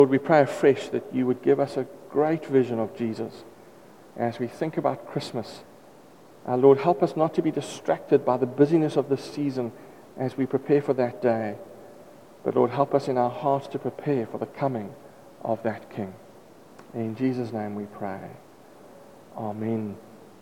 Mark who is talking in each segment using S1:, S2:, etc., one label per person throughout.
S1: Lord, we pray afresh that you would give us a great vision of Jesus as we think about Christmas. Lord, help us not to be distracted by the busyness of this season as we prepare for that day. But Lord, help us in our hearts to prepare for the coming of that King. In Jesus' name we pray. Amen.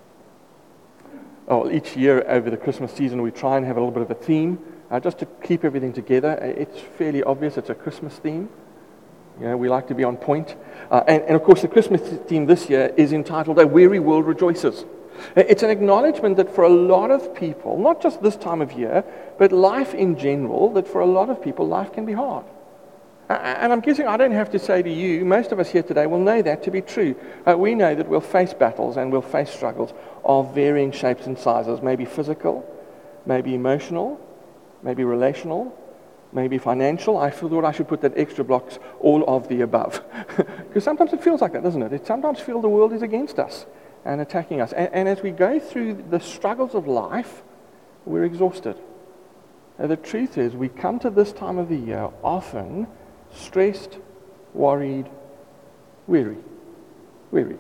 S1: Each year over the Christmas season we try and have a little bit of a theme just to keep everything together. It's fairly obvious it's a Christmas theme. We like to be on point. And of course, the Christmas theme this year is entitled A Weary World Rejoices. It's an acknowledgement that for a lot of people, not just this time of year, but life in general, that for a lot of people, life can be hard. And I'm guessing I don't have to say to you, most of us here today will know that to be true. We know that we'll face battles and we'll face struggles of varying shapes and sizes, maybe physical, maybe emotional, maybe relational, maybe financial. I thought I should put that extra blocks, all of the above. Because sometimes it feels like that, doesn't it? It sometimes feels the world is against us and attacking us. And as we go through the struggles of life, we're exhausted. The truth is, we come to this time of the year often stressed, worried, weary. Well,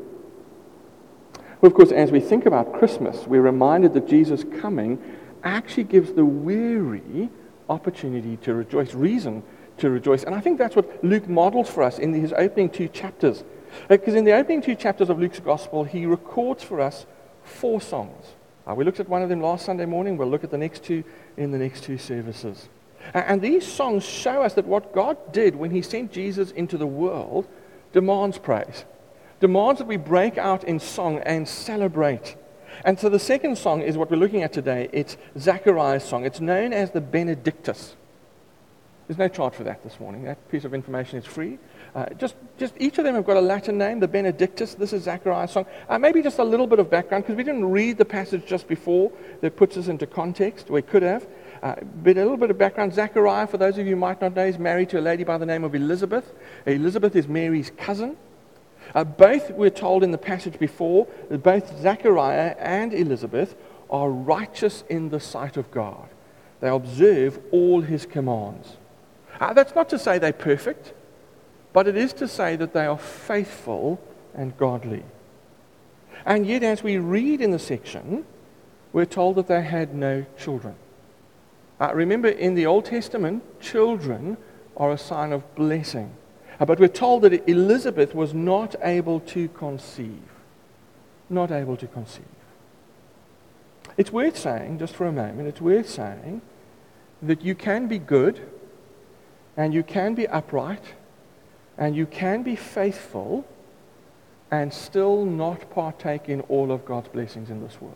S1: of course, as we think about Christmas, we're reminded that Jesus' coming actually gives the weary opportunity to rejoice, reason to rejoice. And I think that's what Luke models for us in his opening 2 chapters. Because in the opening 2 chapters of Luke's Gospel, he records for us 4 songs. We looked at one of them last Sunday morning. We'll look at the next 2 in the next 2 services. And these songs show us that what God did when he sent Jesus into the world demands praise. Demands that we break out in song and celebrate. And so the second song is what we're looking at today. It's Zechariah's song. It's known as the Benedictus. There's no charge for that this morning. That piece of information is free. Just each of them have got a Latin name, the Benedictus. This is Zechariah's song. Maybe just a little bit of background, because we didn't read the passage just before that puts us into context. We could have. But a little bit of background. Zechariah, for those of you who might not know, is married to a lady by the name of Elizabeth. Elizabeth is Mary's cousin. Both, we're told in the passage before, that both Zechariah and Elizabeth are righteous in the sight of God. They observe all his commands. That's not to say they're perfect, but it is to say that they are faithful and godly. And yet, as we read in the section, we're told that they had no children. Remember, in the Old Testament, children are a sign of blessing. But we're told that Elizabeth was not able to conceive. Not able to conceive. It's worth saying, just for a moment, it's worth saying that you can be good, and you can be upright, and you can be faithful, and still not partake in all of God's blessings in this world.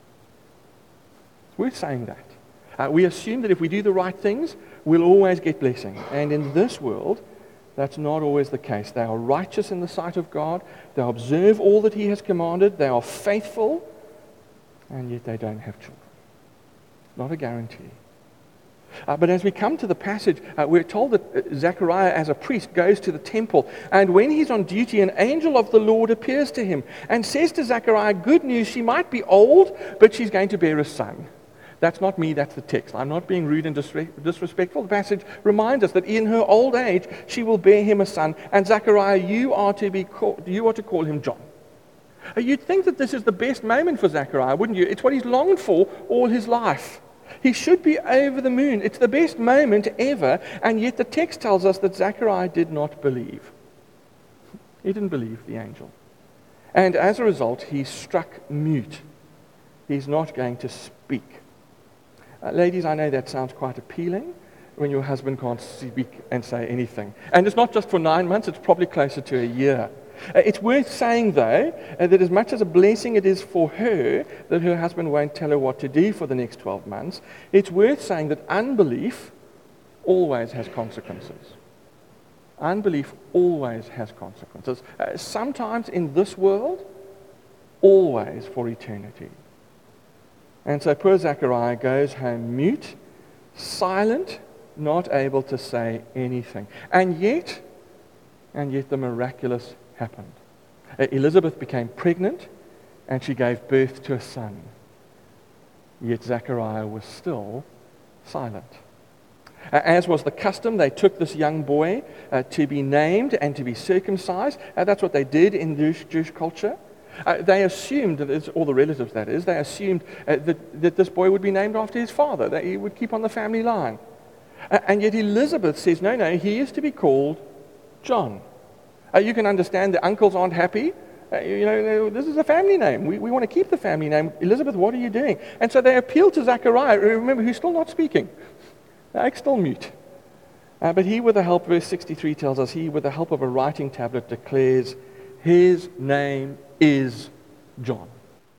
S1: It's worth saying that. We assume that if we do the right things, we'll always get blessing. And in this world, that's not always the case. They are righteous in the sight of God. They observe all that he has commanded. They are faithful, and yet they don't have children. Not a guarantee. But as we come to the passage, we're told that Zechariah, as a priest, goes to the temple. And when he's on duty, an angel of the Lord appears to him and says to Zechariah, good news, she might be old, but she's going to bear a son. That's not me, that's the text. I'm not being rude and disrespectful. The passage reminds us that in her old age, she will bear him a son. And Zechariah, you are to call him John. You'd think that this is the best moment for Zechariah, wouldn't you? It's what he's longed for all his life. He should be over the moon. It's the best moment ever, and yet the text tells us that Zechariah did not believe. He didn't believe the angel. And as a result, he's struck mute. He's not going to speak. Ladies, I know that sounds quite appealing when your husband can't speak and say anything. And it's not just for 9 months, it's probably closer to a year. It's worth saying, though, that as much as a blessing it is for her that her husband won't tell her what to do for the next 12 months, it's worth saying that unbelief always has consequences. Unbelief always has consequences. Sometimes in this world, always for eternity. And so poor Zechariah goes home mute, silent, not able to say anything. And yet the miraculous happened. Elizabeth became pregnant, and she gave birth to a son. Yet Zechariah was still silent. As was the custom, they took this young boy to be named and to be circumcised. That's what they did in Jewish culture. They assumed, all the relatives that is, they assumed that this boy would be named after his father, that he would keep on the family line. And yet Elizabeth says, no, he is to be called John. You can understand the uncles aren't happy. This is a family name. We want to keep the family name. Elizabeth, what are you doing? And so they appeal to Zechariah, remember, who's still not speaking. He's still mute. But he, with the help, verse 63 tells us, he, with the help of a writing tablet, declares, his name is John.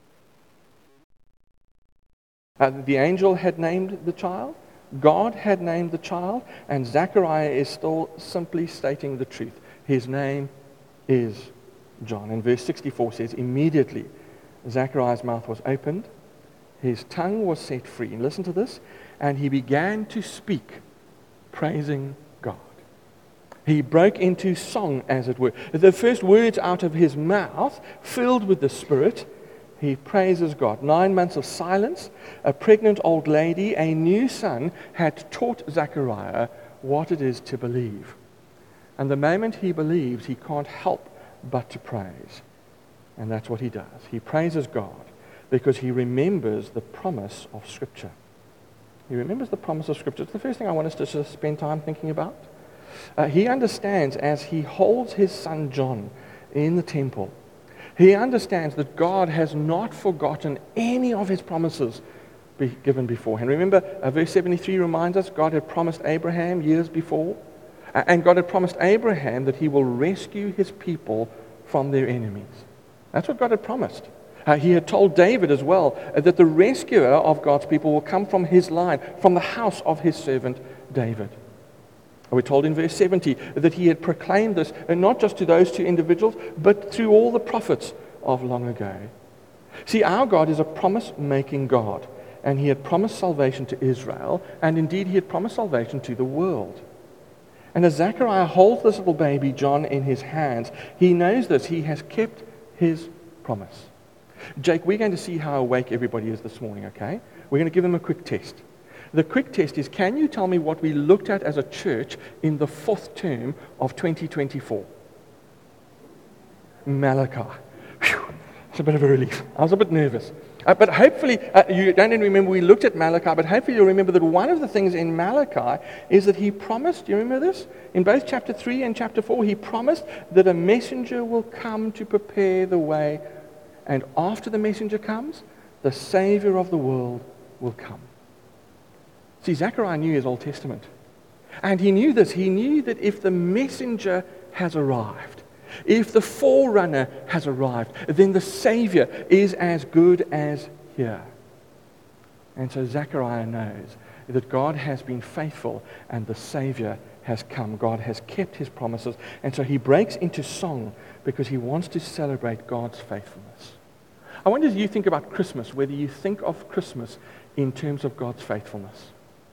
S1: The angel had named the child. God had named the child. And Zechariah is still simply stating the truth. His name is John. And verse 64 says, immediately Zechariah's mouth was opened. His tongue was set free. And listen to this. And he began to speak, praising God. He broke into song, as it were. The first words out of his mouth, filled with the Spirit, he praises God. 9 months of silence, a pregnant old lady, a new son, had taught Zechariah what it is to believe. And the moment he believes, he can't help but to praise. And that's what he does. He praises God because he remembers the promise of Scripture. He remembers the promise of Scripture. It's the first thing I want us to spend time thinking about. He understands as he holds his son John in the temple, he understands that God has not forgotten any of his promises given beforehand. Remember, verse 73 reminds us God had promised Abraham years before, and God had promised Abraham that he will rescue his people from their enemies. That's what God had promised. He had told David as well that the rescuer of God's people will come from his line, from the house of his servant David. We're told in verse 70 that he had proclaimed this, and not just to those two individuals, but through all the prophets of long ago. See, our God is a promise-making God, and he had promised salvation to Israel, and indeed he had promised salvation to the world. And as Zechariah holds this little baby John in his hands, he knows this. He has kept his promise. Jake, we're going to see how awake everybody is this morning, okay? We're going to give them a quick test. The quick test is, can you tell me what we looked at as a church in the 4th term of 2024? Malachi. Whew, it's a bit of a relief. I was a bit nervous. But hopefully, you don't even remember we looked at Malachi, but hopefully you'll remember that one of the things in Malachi is that he promised, do you remember this? In both chapter 3 and chapter 4, he promised that a messenger will come to prepare the way. And after the messenger comes, the Savior of the world will come. See, Zechariah knew his Old Testament. And he knew this. He knew that if the messenger has arrived, if the forerunner has arrived, then the Savior is as good as here. And so Zechariah knows that God has been faithful and the Savior has come. God has kept his promises. And so he breaks into song because he wants to celebrate God's faithfulness. I wonder, as you think about Christmas, whether you think of Christmas in terms of God's faithfulness.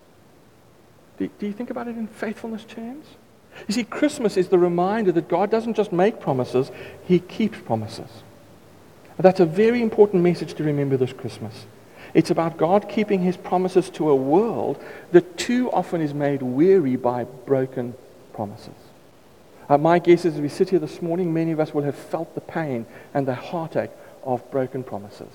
S1: Do you think about it in faithfulness terms? You see, Christmas is the reminder that God doesn't just make promises, he keeps promises. That's a very important message to remember this Christmas. It's about God keeping his promises to a world that too often is made weary by broken promises. My guess is as we sit here this morning, many of us will have felt the pain and the heartache of broken promises.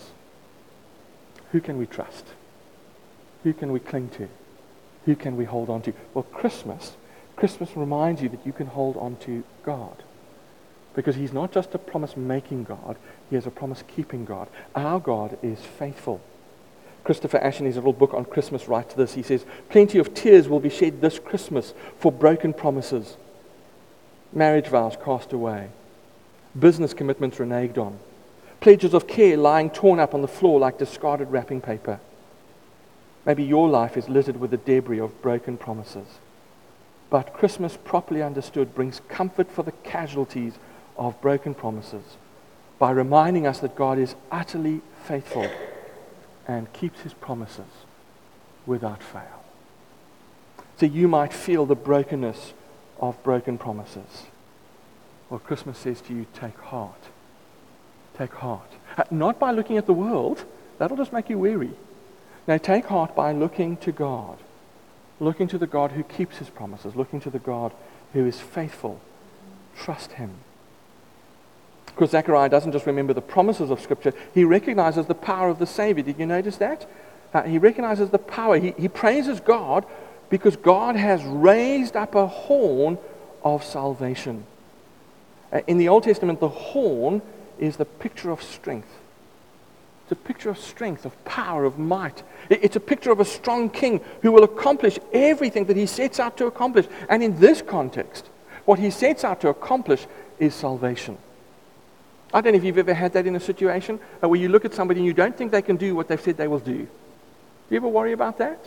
S1: Who can we trust? Who can we cling to? Who can we hold on to? Well, Christmas reminds you that you can hold on to God. Because he's not just a promise-making God, he is a promise-keeping God. Our God is faithful. Christopher Ash, in his little book on Christmas, writes this. He says, plenty of tears will be shed this Christmas for broken promises. Marriage vows cast away. Business commitments reneged on. Pledges of care lying torn up on the floor like discarded wrapping paper. Maybe your life is littered with the debris of broken promises. But Christmas, properly understood, brings comfort for the casualties of broken promises by reminding us that God is utterly faithful and keeps his promises without fail. So you might feel the brokenness of broken promises. Well, Christmas says to you, take heart. Take heart. Not by looking at the world. That'll just make you weary. No, take heart by looking to God. Looking to the God who keeps his promises. Looking to the God who is faithful. Trust him. Of course, Zechariah doesn't just remember the promises of Scripture. He recognizes the power of the Savior. Did you notice that? He recognizes the power. He praises God because God has raised up a horn of salvation. In the Old Testament, the horn is the picture of strength. It's a picture of strength, of power, of might. It's a picture of a strong king who will accomplish everything that he sets out to accomplish. And in this context, what he sets out to accomplish is salvation. I don't know if you've ever had that in a situation where you look at somebody and you don't think they can do what they've said they will do. Do you ever worry about that?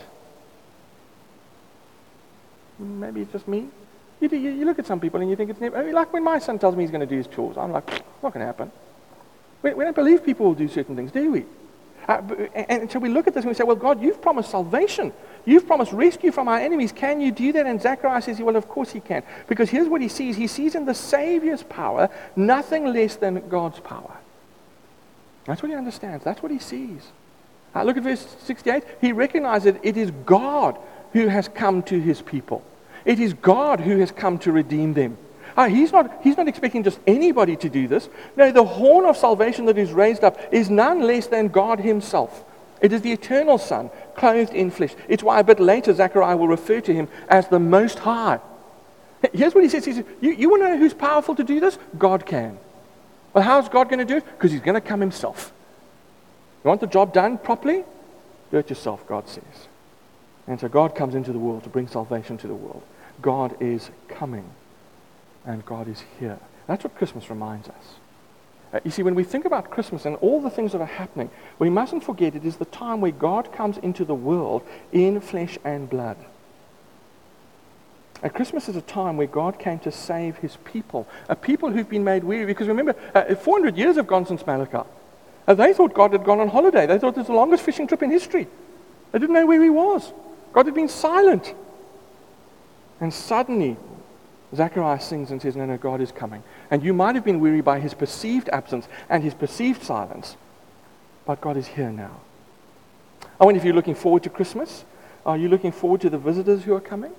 S1: Maybe it's just me. You look at some people and you think it's never... Like when my son tells me he's going to do his chores, I'm like, it's not going to happen. We don't believe people will do certain things, do we? And so we look at this and we say, well, God, you've promised salvation. You've promised rescue from our enemies. Can you do that? And Zechariah says, well, of course he can. Because here's what he sees. He sees in the Savior's power nothing less than God's power. That's what he understands. That's what he sees. Look at verse 68. He recognizes that it is God who has come to his people. It is God who has come to redeem them. He's not expecting just anybody to do this. No, the horn of salvation that is raised up is none less than God himself. It is the eternal Son, clothed in flesh. It's why a bit later Zechariah will refer to him as the Most High. Here's what he says. He says, you want to know who's powerful to do this? God can. Well, how's God going to do it? Because he's going to come himself. You want the job done properly? Do it yourself, God says. And so God comes into the world to bring salvation to the world. God is coming. And God is here. That's what Christmas reminds us. You see, when we think about Christmas and all the things that are happening, we mustn't forget it is the time where God comes into the world in flesh and blood. And Christmas is a time where God came to save his people, a people who've been made weary. Because remember, 400 years have gone since Malachi. They thought God had gone on holiday. They thought it was the longest fishing trip in history. They didn't know where he was. God had been silent. And suddenly, Zechariah sings and says, no, God is coming. And you might have been weary by his perceived absence and his perceived silence, but God is here now. I wonder if you're looking forward to Christmas. Are you looking forward to the visitors who are coming?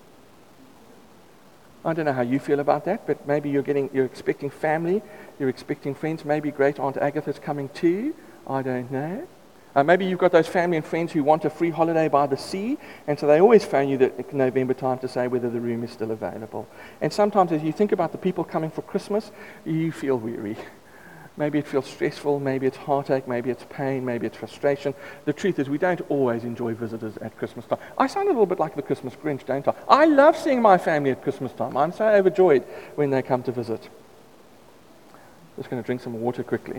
S1: I don't know how you feel about that, but maybe you're expecting family, you're expecting friends, maybe Great Aunt Agatha's coming too. I don't know. Maybe you've got those family and friends who want a free holiday by the sea, and so they always phone you at November time to say whether the room is still available. And sometimes as you think about the people coming for Christmas, you feel weary. Maybe it feels stressful, maybe it's heartache, maybe it's pain, maybe it's frustration. The truth is we don't always enjoy visitors at Christmas time. I sound a little bit like the Christmas Grinch, don't I? I love seeing my family at Christmas time. I'm so overjoyed when they come to visit. Just going to drink some water quickly.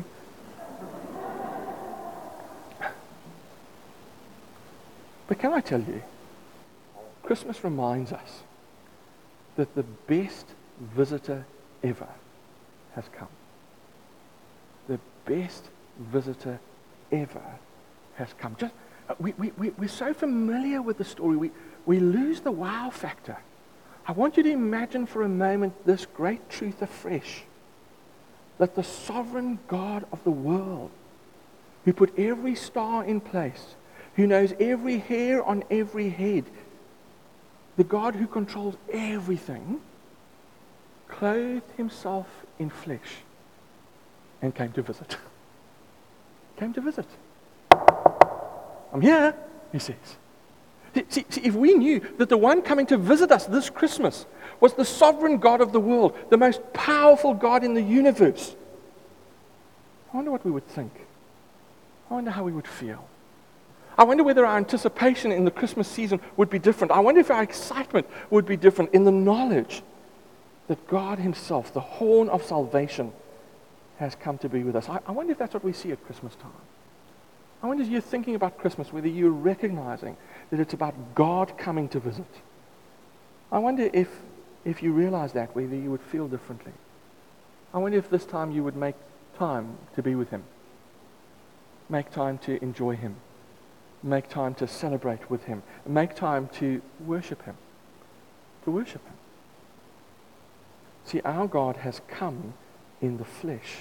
S1: But can I tell you, Christmas reminds us that the best visitor ever has come. The best visitor ever has come. We're so familiar with the story, we lose the wow factor. I want you to imagine for a moment this great truth afresh, that the sovereign God of the world, who put every star in place, who knows every hair on every head, the God who controls everything, clothed himself in flesh and came to visit. Came to visit. I'm here, he says. See, if we knew that the one coming to visit us this Christmas was the sovereign God of the world, the most powerful God in the universe, I wonder what we would think. I wonder how we would feel. I wonder whether our anticipation in the Christmas season would be different. I wonder if our excitement would be different in the knowledge that God himself, the horn of salvation, has come to be with us. I wonder if that's what we see at Christmas time. I wonder if you're thinking about Christmas, whether you're recognizing that it's about God coming to visit. I wonder if you realize that, whether you would feel differently. I wonder if this time you would make time to be with him. Make time to enjoy him. Make time to celebrate with him. Make time to worship him. To worship him. See, our God has come in the flesh.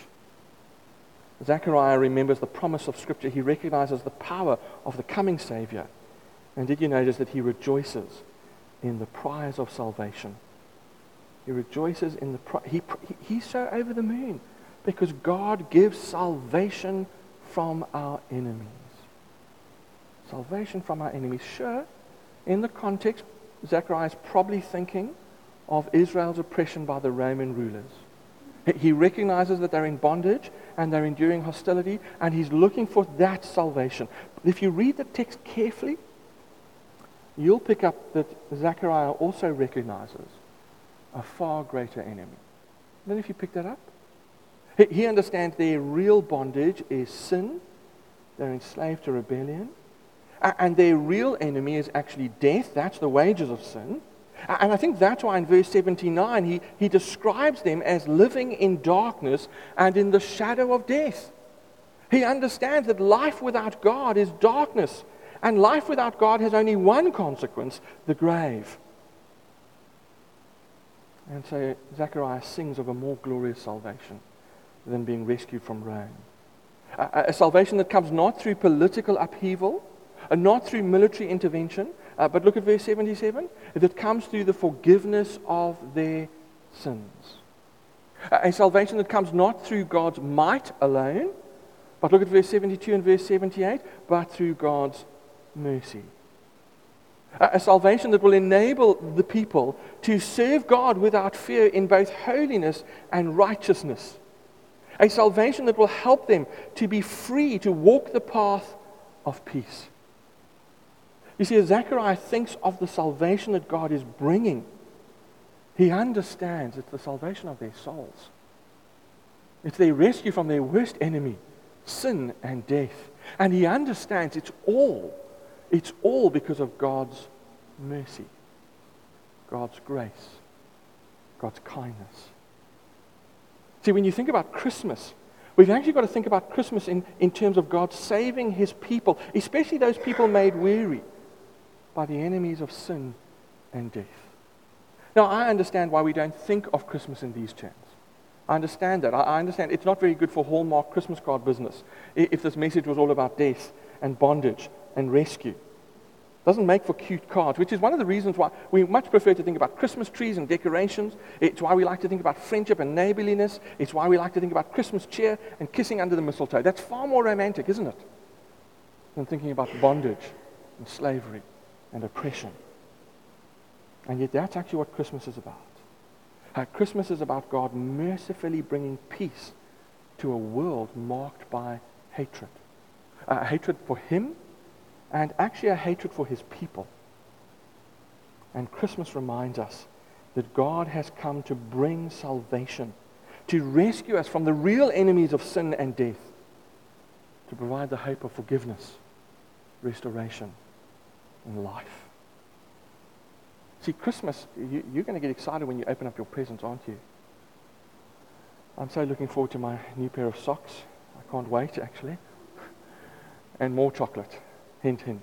S1: Zechariah remembers the promise of Scripture. He recognizes the power of the coming Savior. And did you notice that he rejoices in the prize of salvation? He rejoices in he's so over the moon because God gives salvation from our enemies. Salvation from our enemies. Sure, in the context, Zechariah is probably thinking of Israel's oppression by the Roman rulers. He recognizes that they're in bondage and they're enduring hostility, and he's looking for that salvation. But if you read the text carefully, you'll pick up that Zechariah also recognizes a far greater enemy. I don't know if you picked that up. He understands their real bondage is sin. They're enslaved to rebellion. And their real enemy is actually death. That's the wages of sin. And I think that's why in verse 79 he describes them as living in darkness and in the shadow of death. He understands that life without God is darkness. And life without God has only one consequence, the grave. And so Zechariah sings of a more glorious salvation than being rescued from Rome. A salvation that comes not through political upheaval, not through military intervention, but look at verse 77, that comes through the forgiveness of their sins. A salvation that comes not through God's might alone, but look at verse 72 and verse 78, but through God's mercy. A salvation that will enable the people to serve God without fear in both holiness and righteousness. A salvation that will help them to be free to walk the path of peace. You see, as Zechariah thinks of the salvation that God is bringing, he understands it's the salvation of their souls. It's their rescue from their worst enemy, sin and death. And he understands it's all because of God's mercy, God's grace, God's kindness. See, when you think about Christmas, we've actually got to think about Christmas in terms of God saving his people, especially those people made weary by the enemies of sin and death. Now, I understand why we don't think of Christmas in these terms. I understand that. I understand it's not very good for Hallmark Christmas card business if this message was all about death and bondage and rescue. It doesn't make for cute cards, which is one of the reasons why we much prefer to think about Christmas trees and decorations. It's why we like to think about friendship and neighborliness. It's why we like to think about Christmas cheer and kissing under the mistletoe. That's far more romantic, isn't it, than thinking about bondage and slavery and oppression. And yet that's actually what Christmas is about. Christmas is about God mercifully bringing peace to a world marked by hatred. Hatred for him, and actually a hatred for his people. And Christmas reminds us that God has come to bring salvation, to rescue us from the real enemies of sin and death, to provide the hope of forgiveness, restoration, and life. See, Christmas, you're going to get excited when you open up your presents, aren't you? I'm so looking forward to my new pair of socks. I can't wait, actually. And more chocolate. Hint, hint.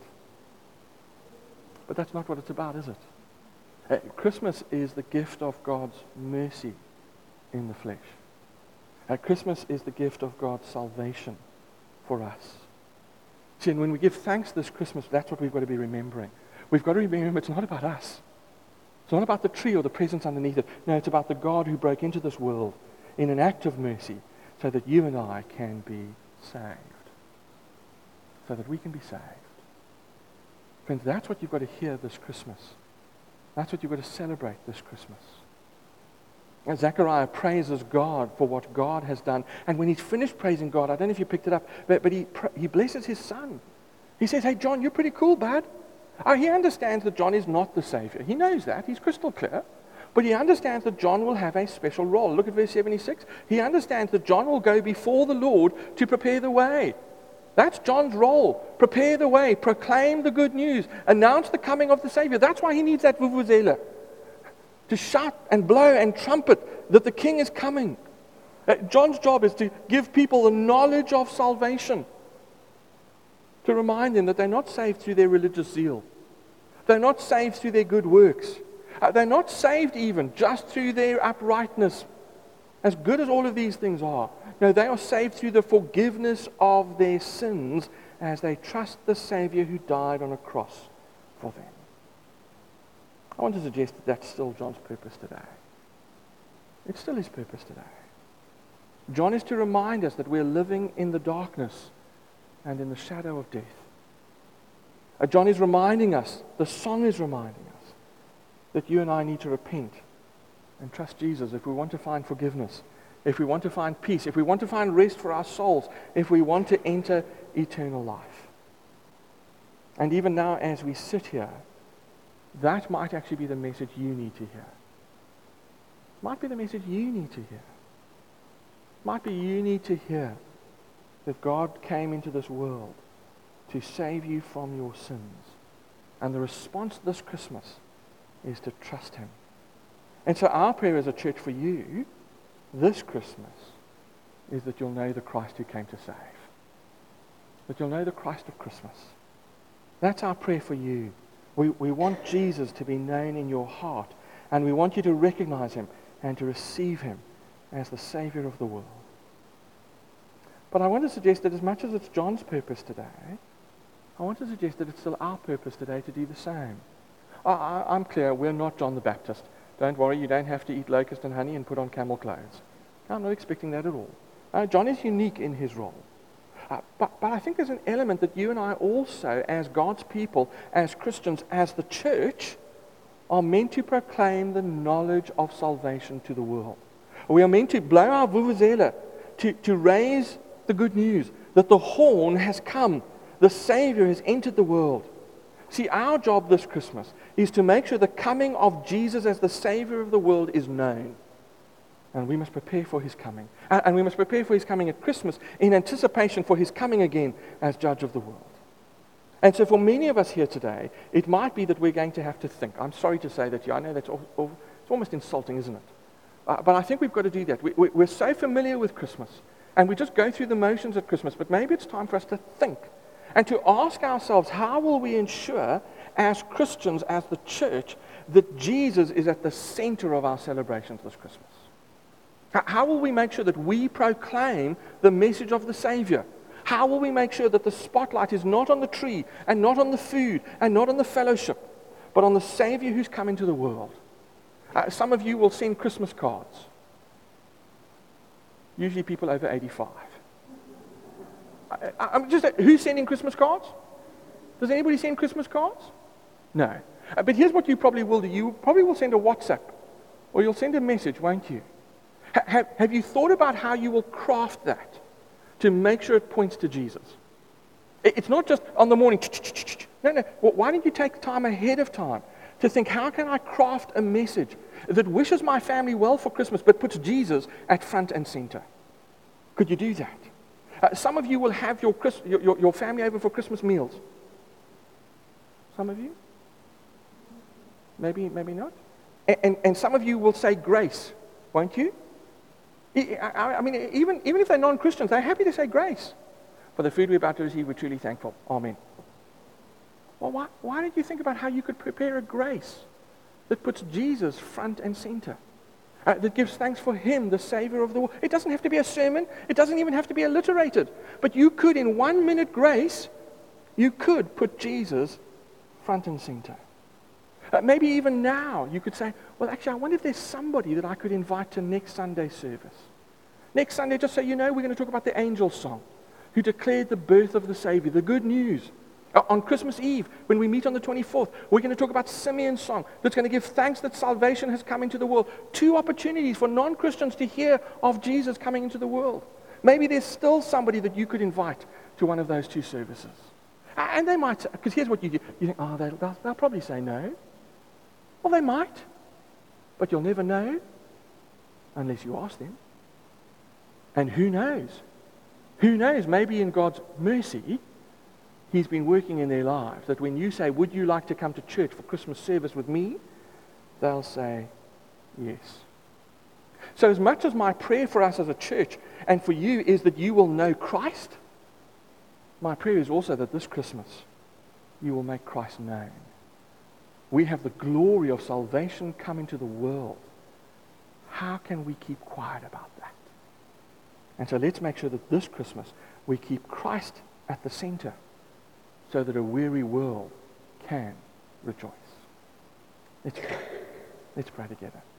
S1: But that's not what it's about, is it? Christmas is the gift of God's mercy in the flesh. Christmas is the gift of God's salvation for us. See, and when we give thanks this Christmas, that's what we've got to be remembering. We've got to remember it's not about us. It's not about the tree or the presents underneath it. No, it's about the God who broke into this world in an act of mercy so that you and I can be saved. So that we can be saved. Friends, that's what you've got to hear this Christmas. That's what you've got to celebrate this Christmas. And Zechariah praises God for what God has done. And when he's finished praising God, I don't know if you picked it up, but he blesses his son. He says, hey, John, you're pretty cool, bud. He understands that John is not the Savior. He knows that. He's crystal clear. But he understands that John will have a special role. Look at verse 76. He understands that John will go before the Lord to prepare the way. That's John's role. Prepare the way. Proclaim the good news. Announce the coming of the Savior. That's why he needs that vuvuzela. To shout and blow and trumpet that the King is coming. John's job is to give people the knowledge of salvation. To remind them that they're not saved through their religious zeal. They're not saved through their good works. They're not saved even just through their uprightness. As good as all of these things are. No, they are saved through the forgiveness of their sins as they trust the Savior who died on a cross for them. I want to suggest that that's still John's purpose today. It's still his purpose today. John is to remind us that we're living in the darkness and in the shadow of death. John is reminding us, the song is reminding us, that you and I need to repent and trust Jesus if we want to find forgiveness, if we want to find peace, if we want to find rest for our souls, if we want to enter eternal life. And even now as we sit here, that might actually be the message you need to hear. Might be the message you need to hear. Might be you need to hear that God came into this world to save you from your sins. And the response this Christmas is to trust him. And so our prayer as a church for you this Christmas is that you'll know the Christ who came to save. That you'll know the Christ of Christmas. That's our prayer for you. We want Jesus to be known in your heart, and we want you to recognize him and to receive him as the Savior of the world. But I want to suggest that as much as it's John's purpose today, I want to suggest that it's still our purpose today to do the same. I'm clear, we're not John the Baptist. Don't worry, you don't have to eat locust and honey and put on camel clothes. I'm not expecting that at all. John is unique in his role. But I think there's an element that you and I also, as God's people, as Christians, as the church, are meant to proclaim the knowledge of salvation to the world. We are meant to blow our vuvuzela, to raise the good news that the horn has come, the Savior has entered the world. See, our job this Christmas is to make sure the coming of Jesus as the Savior of the world is known. And we must prepare for his coming. And we must prepare for his coming at Christmas in anticipation for his coming again as Judge of the world. And so for many of us here today, it might be that we're going to have to think. I'm sorry to say that to you. I know that's it's almost insulting, isn't it? But I think we've got to do that. We're so familiar with Christmas, and we just go through the motions at Christmas. But maybe it's time for us to think and to ask ourselves, how will we ensure as Christians, as the church, that Jesus is at the center of our celebrations this Christmas? How will we make sure that we proclaim the message of the Savior? How will we make sure that the spotlight is not on the tree and not on the food and not on the fellowship, but on the Savior who's come into the world? Some of you will send Christmas cards. Usually people over 85. Who's sending Christmas cards? Does anybody send Christmas cards? No. But here's what you probably will do. You probably will send a WhatsApp, or you'll send a message, won't you? Have you thought about how you will craft that to make sure it points to Jesus? It's not just on the morning. No. Why don't you take time ahead of time to think, how can I craft a message that wishes my family well for Christmas but puts Jesus at front and center? Could you do that? Some of you will have your family over for Christmas meals. Some of you? Maybe not. And some of you will say grace, won't you? I mean, even if they're non-Christians, they're happy to say grace. For the food we're about to receive, we're truly thankful. Amen. Well, why did you think about how you could prepare a grace that puts Jesus front and center? That gives thanks for him, the Savior of the world. It doesn't have to be a sermon. It doesn't even have to be alliterated. But you could, in 1 minute grace, you could put Jesus front and center. Maybe even now you could say, well, actually, I wonder if there's somebody that I could invite to next Sunday's service. Next Sunday, just so you know, we're going to talk about the angel song, who declared the birth of the Savior, the good news. On Christmas Eve, when we meet on the 24th, we're going to talk about Simeon's song that's going to give thanks that salvation has come into the world. 2 opportunities for non-Christians to hear of Jesus coming into the world. Maybe there's still somebody that you could invite to one of those 2 services. And they might, because here's what you do. You think, oh, they'll probably say no. Well, they might, but you'll never know unless you ask them. And who knows? Who knows? Maybe in God's mercy, he's been working in their lives that when you say, would you like to come to church for Christmas service with me? They'll say, yes. So as much as my prayer for us as a church and for you is that you will know Christ, my prayer is also that this Christmas you will make Christ known. We have the glory of salvation come into the world. How can we keep quiet about that? And so let's make sure that this Christmas we keep Christ at the center so that a weary world can rejoice. Let's pray. Let's pray together.